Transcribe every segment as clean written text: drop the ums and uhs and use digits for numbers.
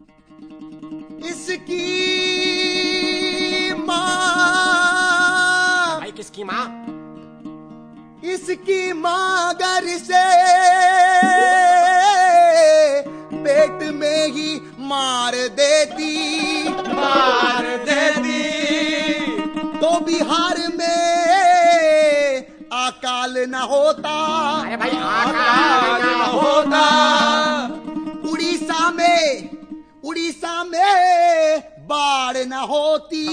इसकी माँ, भाई किसकी माँ? इसकी माँ घर से पेट में ही मार देती तो बिहार में अकाल न होता। अरे भाई अकाल न होता। उड़ीसा में बाढ़ न होती।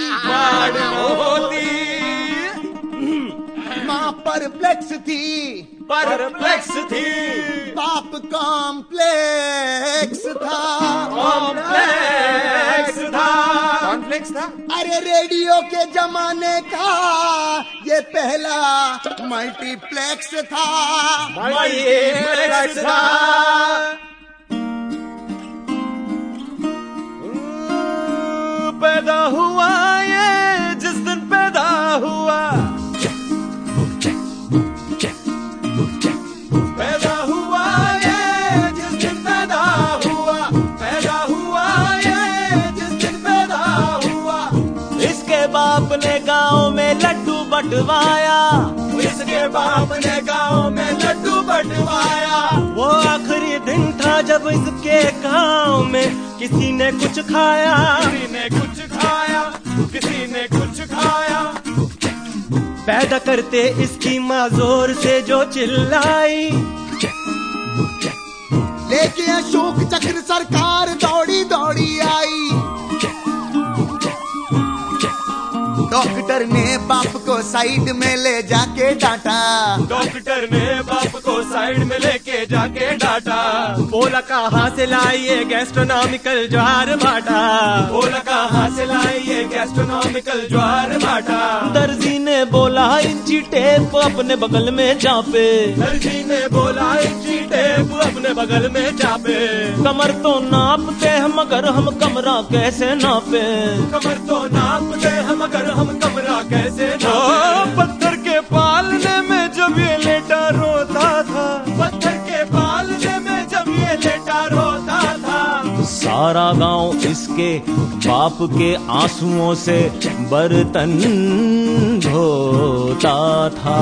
माँ परप्लेक्स थी। बाप कॉम्प्लेक्स था। अरे रेडियो के जमाने का ये पहला मल्टीप्लेक्स था। पैदा हुआ ये जिस दिन पैदा हुआ, पैदा हुआ ये जिस दिन पैदा हुआ, पैदा हुआ ये जिस दिन पैदा हुआ। इसके बाप ने गांव में लड्डू बंटवाया, इसके बाप ने गांव में लड्डू बंटवाया। वो आखिरी दिन था जब इसके गांव में किसी ने कुछ खाया, किसी ने कुछ खाया। पैदा करते इसकी माँ जोर से जो चिल्लाई, लेके अशोक चक्र सरकार दौड़ी दौड़ी आई। डॉक्टर ने बाप को साइड में ले जाके डांटा, डॉक्टर ने बाप को साइड में लेके जाके डांटा। बोला कहाँ से लाइए गैस्ट्रोनॉमिकल ज्वार बाटा, बोला कहाँ से लाइए गैस्ट्रोनॉमिकल ज्वार बाटा। दर्जी ने बोला इंची टेप अपने बगल में चापे, दर्जी ने बोला इंची टेप अपने बगल में चापे। कमर तो नापते हम मगर हम कमरा कैसे नापे, कमर तो नापते हम मगर हम कमरा कैसे नापे। पत्थर के पालने में जब ये लेटा रोता था, पत्थर के पालने में जब ये लेटा रोता था। सारा गांव इसके बाप के आंसुओं से बर्तन धोता था।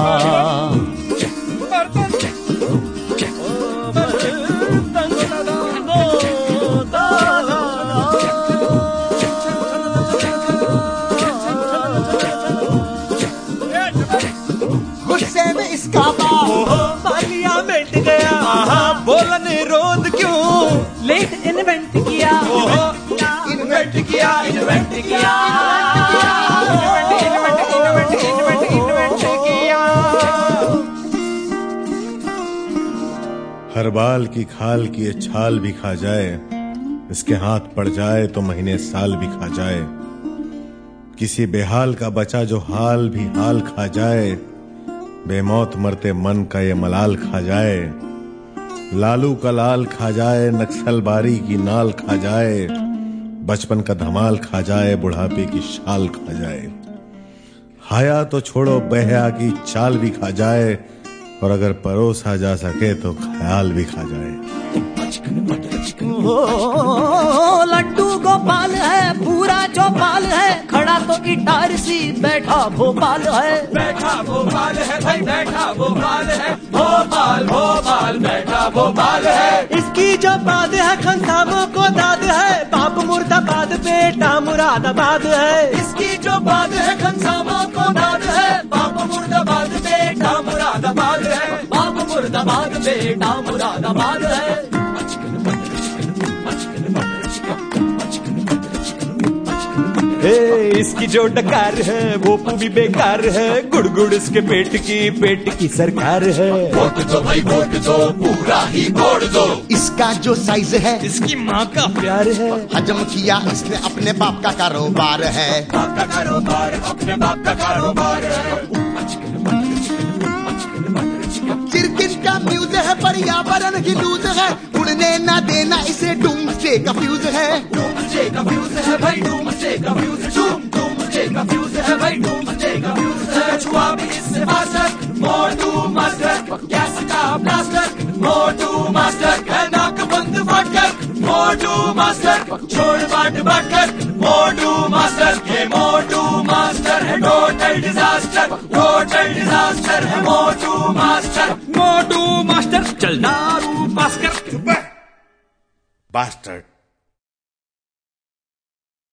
गुस्से में इसका बाप पार्लियामेंट गया, बोला निरोध क्यों लेट इन्वेंट किया, इन्वेंट किया, इन्वेंट किया, इन्वेंट किया। हर बाल की खाल की ये छाल भी खा जाए, इसके हाथ पड़ जाए तो महीने साल भी खा जाए। किसी बेहाल का बचा जो हाल भी हाल खा जाए, बेमौत मरते मन का ये मलाल खा जाए। लालू का लाल खा जाए, नक्सलबारी की नाल खा जाए, बचपन का धमाल खा जाए, बुढ़ापे की शाल खा जाए। हाया तो छोड़ो बहया की चाल भी खा जाए, और अगर परोसा जा सके तो ख्याल भी खा जाए। लड्डू गोपाल है, पूरा चौपाल है, खड़ा तो इटारसी बैठा भोपाल है, बैठा भोपाल है भाई, बैठा भोपाल है। भोपाल भोपाल बैठा भोपाल है। इसकी जो बात है खंसामों को दाद है, बाप मुर्दाबाद बेटा मुरादाबाद है। इसकी जो बात है खंसामों को दाद है, बाप मुर्दाबाद बेटा मुरादाबाद है, बाप मुर्दाबाद बेटा मुरादाबाद है। इसकी जो डकार है वो भी बेकार है, गुड़ गुड़ इसके पेट की सरकार है। वोट दो भाई वोट दो, पूरा ही वोट दो। इसका जो साइज है इसकी माँ का प्यार है, हजम किया इसने अपने बाप का कारोबार है, बाप का कारोबार अपने बाप का कारोबार है। चिरकिन का फ्यूज है, पर्यावरण की लूज है, उड़ने ना देना इसे डूमस्टे का फ्यूज है, डूमस्टे का फ्यूज है भाई, डूमस्टे का फ्यूज, डूमस्टे का फ्यूज है भाई, डूमस्टे का फ्यूज है। छुआ भी इससे मास्टर, मोटू मास्टर, गैस का ब्लास्टर, मोटू मास्टर, नाक बंद फटकर, मोटू मास्टर, छोड़ बाट बाट कर मोटू मास्टर, ये मोटू मास्टर है टोटल डिजास्टर, टोटल डिजास्टर है मोटू मास्टर। मोटू मास्टर चल दारू पास कर। बास्टर्ड।